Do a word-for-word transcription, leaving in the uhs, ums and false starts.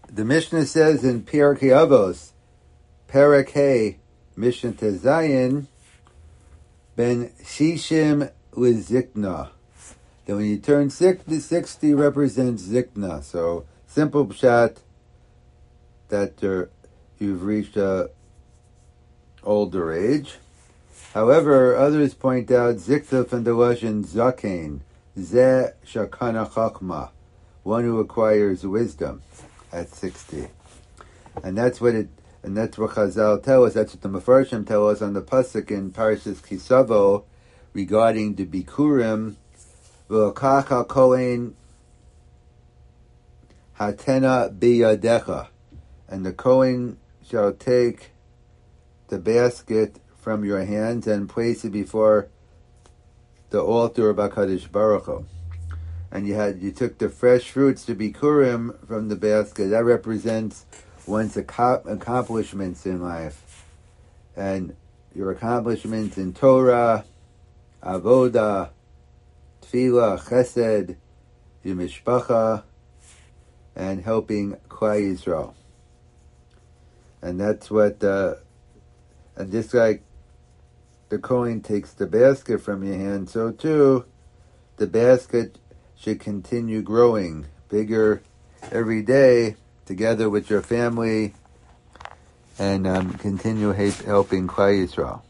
the Mishnah says in Pirkei Avos, Perek Hey, Mishnah Tezayin, Ben Shishim Lizikna. That when you turn sixty, sixty represents Zikna. So, simple pshat that uh, you've reached a older age. However, others point out Zikna from the Lashon Zakein, Ze Shakana Chachma, one who acquires wisdom at sixty. And that's what it, and that's what Chazal tell us, that's what the Mefarshim tell us on the Pasuk in Parashas Kisavo regarding the Bikurim, V'lokacha kohen hatena biyadecha, and the Kohen shall take the basket from your hands and place it before the altar of HaKadosh Baruch Hu. And you had you took the fresh fruits to Bikurim from the basket. That represents one's accomplishments in life, and your accomplishments in Torah, Avodah, Tefillah, Chesed, your Mishpacha, and helping Klal Yisrael. And that's what, uh, and just like the Kohen takes the basket from your hand, so too, the basket should continue growing bigger every day together with your family and um, continue helping Klal Yisrael.